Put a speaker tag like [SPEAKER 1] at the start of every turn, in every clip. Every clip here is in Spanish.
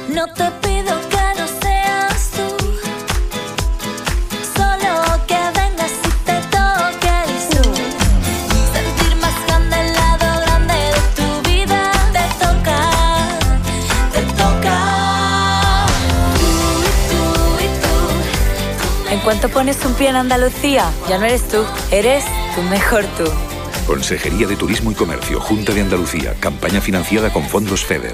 [SPEAKER 1] No te pido que no seas tú, solo que vengas y te toque el sur. Sentir más grande el lado grande de tu vida. Te toca, te toca. Tú y tú.
[SPEAKER 2] En cuanto pones un pie en Andalucía, ya no eres tú, eres tu mejor tú.
[SPEAKER 3] Consejería de Turismo y Comercio, Junta de Andalucía, campaña financiada con fondos FEDER.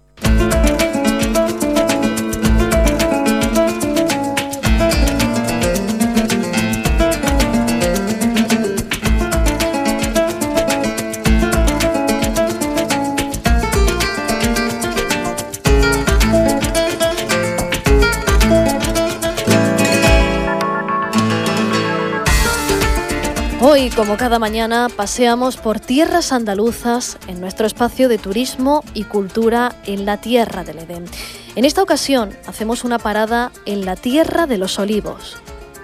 [SPEAKER 4] Hoy, como cada mañana, paseamos por tierras andaluzas en nuestro espacio de turismo y cultura en la Tierra del Edén. En esta ocasión hacemos una parada en la Tierra de los Olivos.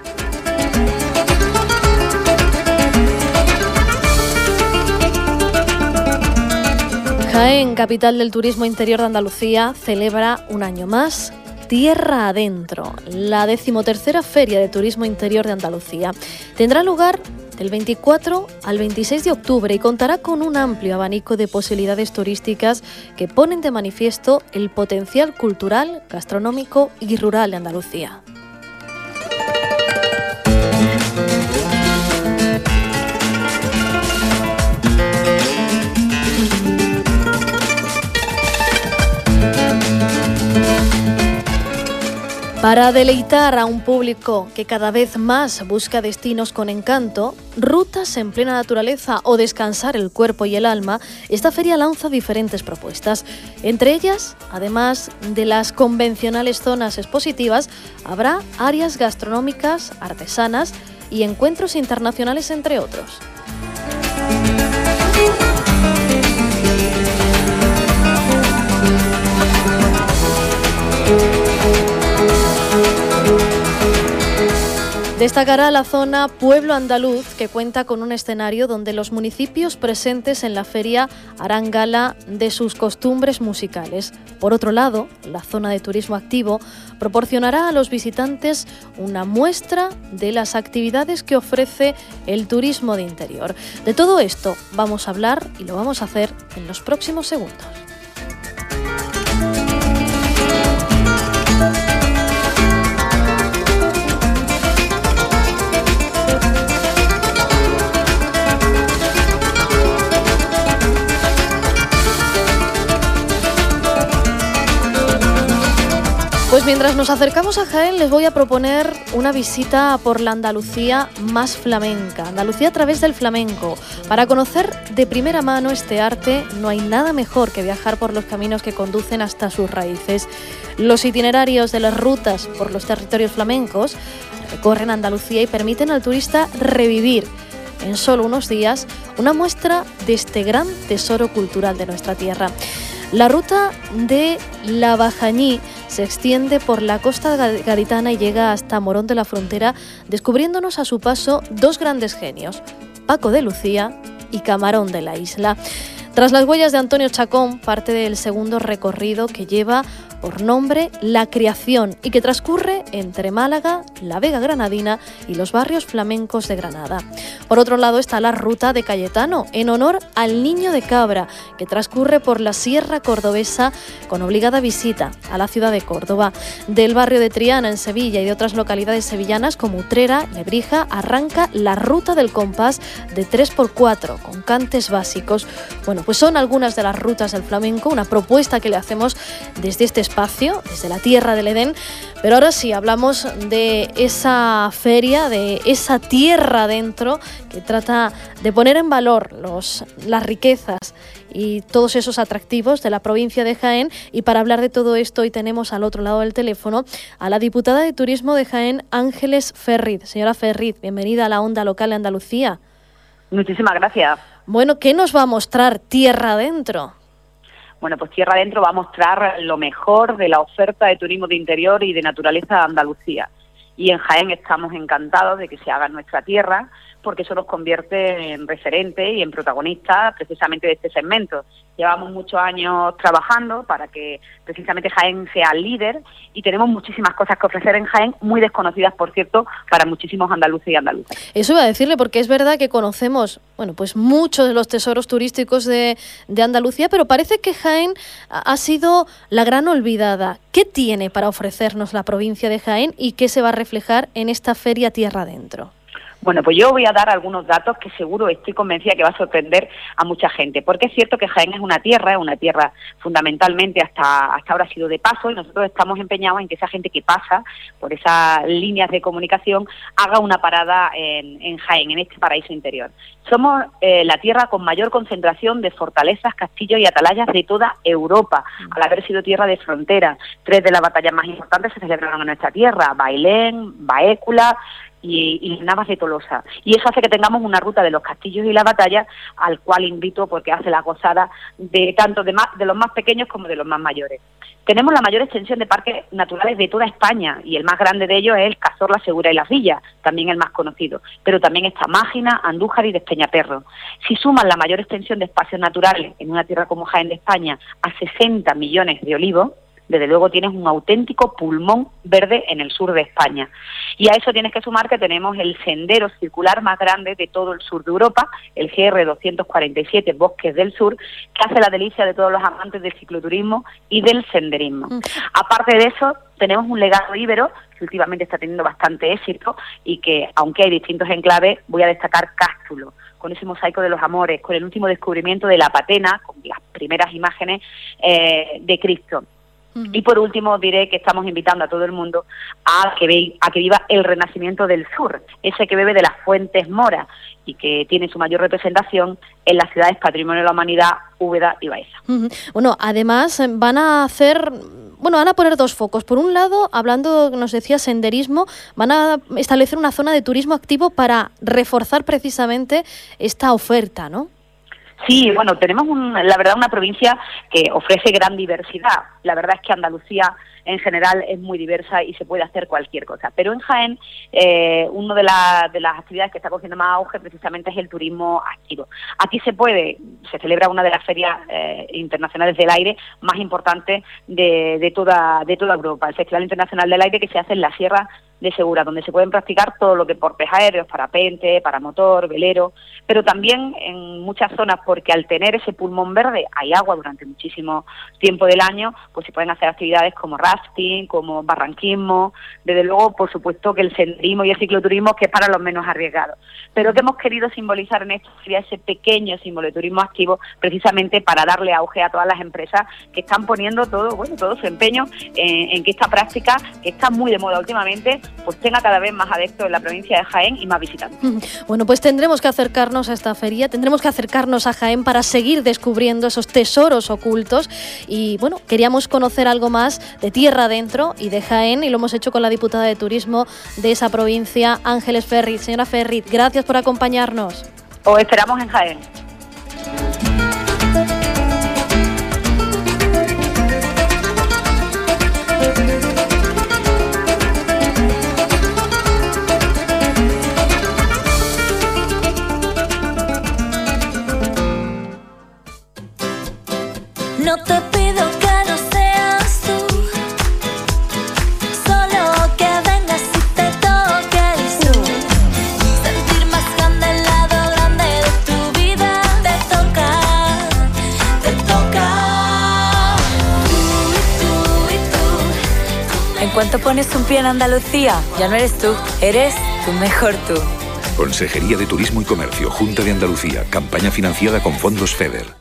[SPEAKER 4] Jaén, capital del turismo interior de Andalucía, celebra un año más Tierra Adentro, la 13ª Feria de Turismo Interior de Andalucía. Tendrá lugar del 24 al 26 de octubre y contará con un amplio abanico de posibilidades turísticas que ponen de manifiesto el potencial cultural, gastronómico y rural de Andalucía. Para deleitar a un público que cada vez más busca destinos con encanto, rutas en plena naturaleza o descansar el cuerpo y el alma, esta feria lanza diferentes propuestas. Entre ellas, además de las convencionales zonas expositivas, habrá áreas gastronómicas, artesanas y encuentros internacionales, entre otros. Destacará la zona Pueblo Andaluz, que cuenta con un escenario donde los municipios presentes en la feria harán gala de sus costumbres musicales. Por otro lado, la zona de turismo activo proporcionará a los visitantes una muestra de las actividades que ofrece el turismo de interior. De todo esto vamos a hablar y lo vamos a hacer en los próximos segundos. Pues mientras nos acercamos a Jaén, les voy a proponer una visita por la Andalucía más flamenca, Andalucía a través del flamenco. Para conocer de primera mano este arte, no hay nada mejor que viajar por los caminos que conducen hasta sus raíces. Los itinerarios de las rutas por los territorios flamencos recorren Andalucía y permiten al turista revivir en solo unos días una muestra de este gran tesoro cultural de nuestra tierra. La ruta de La Bajañí se extiende por la costa gaditana y llega hasta Morón de la Frontera, descubriéndonos a su paso dos grandes genios, Paco de Lucía y Camarón de la Isla. Tras las huellas de Antonio Chacón, parte del segundo recorrido, que lleva por nombre La Creación y que transcurre entre Málaga, la Vega Granadina y los barrios flamencos de Granada. Por otro lado está la Ruta de Cayetano, en honor al Niño de Cabra, que transcurre por la Sierra Cordobesa con obligada visita a la ciudad de Córdoba. Del barrio de Triana, en Sevilla, y de otras localidades sevillanas como Utrera, Lebrija, arranca la Ruta del Compás de 3x4, con cantes básicos. Bueno, pues son algunas de las rutas del flamenco, una propuesta que le hacemos desde este espacio, desde la Tierra del Edén. Pero ahora sí, hablamos de esa feria, de esa tierra adentro, que trata de poner en valor las riquezas y todos esos atractivos de la provincia de Jaén. Y para hablar de todo esto, hoy tenemos al otro lado del teléfono a la diputada de Turismo de Jaén, Ángeles Ferriz. Señora Ferriz, bienvenida a la Onda Local de Andalucía.
[SPEAKER 5] Muchísimas gracias.
[SPEAKER 4] Bueno, ¿qué nos va a mostrar Tierra Adentro?
[SPEAKER 5] Bueno, pues Tierra Adentro va a mostrar lo mejor de la oferta de turismo de interior y de naturaleza de Andalucía. Y en Jaén estamos encantados de que se haga en nuestra tierra, porque eso nos convierte en referente y en protagonista precisamente de este segmento. Llevamos muchos años trabajando para que precisamente Jaén sea líder y tenemos muchísimas cosas que ofrecer en Jaén, muy desconocidas, por cierto, para muchísimos andaluces y andaluzas.
[SPEAKER 4] Eso iba a decirle, porque es verdad que conocemos, bueno, pues muchos de los tesoros turísticos de Andalucía, pero parece que Jaén ha sido la gran olvidada. ¿Qué tiene para ofrecernos la provincia de Jaén y qué se va a reflejar en esta feria Tierra Adentro?
[SPEAKER 5] Bueno, pues yo voy a dar algunos datos que seguro estoy convencida que va a sorprender a mucha gente, porque es cierto que Jaén es una tierra fundamentalmente hasta ahora ha sido de paso, y nosotros estamos empeñados en que esa gente que pasa por esas líneas de comunicación haga una parada en Jaén, en este paraíso interior. Somos la tierra con mayor concentración de fortalezas, castillos y atalayas de toda Europa, al haber sido tierra de frontera. 3 de las batallas más importantes se celebraron en nuestra tierra: Bailén, Baécula y Navas de Tolosa, y eso hace que tengamos una ruta de los castillos y las batallas, al cual invito porque hace la gozada de tanto de los más pequeños como de los más mayores. Tenemos la mayor extensión de parques naturales de toda España, y el más grande de ellos es el Cazorla, Segura y Las Villas, también el más conocido, pero también está Mágina, Andújar y Despeñaperro. Si suman la mayor extensión de espacios naturales en una tierra como Jaén de España a 60 millones de olivos, desde luego tienes un auténtico pulmón verde en el sur de España. Y a eso tienes que sumar que tenemos el sendero circular más grande de todo el sur de Europa, el GR 247 Bosques del Sur, que hace la delicia de todos los amantes del cicloturismo y del senderismo. Aparte de eso, tenemos un legado íbero que últimamente está teniendo bastante éxito y que, aunque hay distintos enclaves, voy a destacar Cástulo, con ese mosaico de los amores, con el último descubrimiento de la patena, con las primeras imágenes de Cristo. Y por último diré que estamos invitando a todo el mundo a que viva el renacimiento del sur, ese que bebe de las fuentes moras y que tiene su mayor representación en las ciudades Patrimonio de la Humanidad, Úbeda y Baeza.
[SPEAKER 4] Bueno, además van a poner 2 focos. Por un lado, hablando, nos decía, senderismo, van a establecer una zona de turismo activo para reforzar precisamente esta oferta, ¿no?
[SPEAKER 5] Sí, bueno, tenemos la verdad una provincia que ofrece gran diversidad. La verdad es que Andalucía en general es muy diversa y se puede hacer cualquier cosa. Pero en Jaén, una de las actividades que está cogiendo más auge precisamente es el turismo activo. Aquí se celebra una de las ferias internacionales del aire más importantes de toda Europa, el Festival Internacional del Aire, que se hace en la Sierra de Segura, donde se pueden practicar todo lo que deportes aéreos, parapente, paramotor, velero, pero también en muchas zonas, porque al tener ese pulmón verde hay agua durante muchísimo tiempo del año, pues se pueden hacer actividades como rafting, como barranquismo, desde luego, por supuesto, que el senderismo y el cicloturismo, que es para los menos arriesgados. Pero que hemos querido simbolizar en esto sería ese pequeño símbolo de turismo activo, precisamente para darle auge a todas las empresas que están poniendo todo su empeño en que esta práctica, que está muy de moda últimamente, pues tenga cada vez más adeptos en la provincia de Jaén y más visitantes.
[SPEAKER 4] Bueno, pues tendremos que acercarnos a esta feria, tendremos que acercarnos a Jaén para seguir descubriendo esos tesoros ocultos, y bueno, queríamos conocer algo más de Tierra Adentro y de Jaén, y lo hemos hecho con la diputada de Turismo de esa provincia, Ángeles Ferrit. Señora Ferrit, gracias por acompañarnos.
[SPEAKER 5] Os esperamos en Jaén.
[SPEAKER 1] No te pido que no seas tú, solo que vengas y te toques tú. Sentir más grande el lado grande de tu vida. Te toca. Tú y tú.
[SPEAKER 2] En cuanto pones un pie en Andalucía, ya no eres tú, eres tu mejor tú.
[SPEAKER 3] Consejería de Turismo y Comercio, Junta de Andalucía, campaña financiada con fondos FEDER.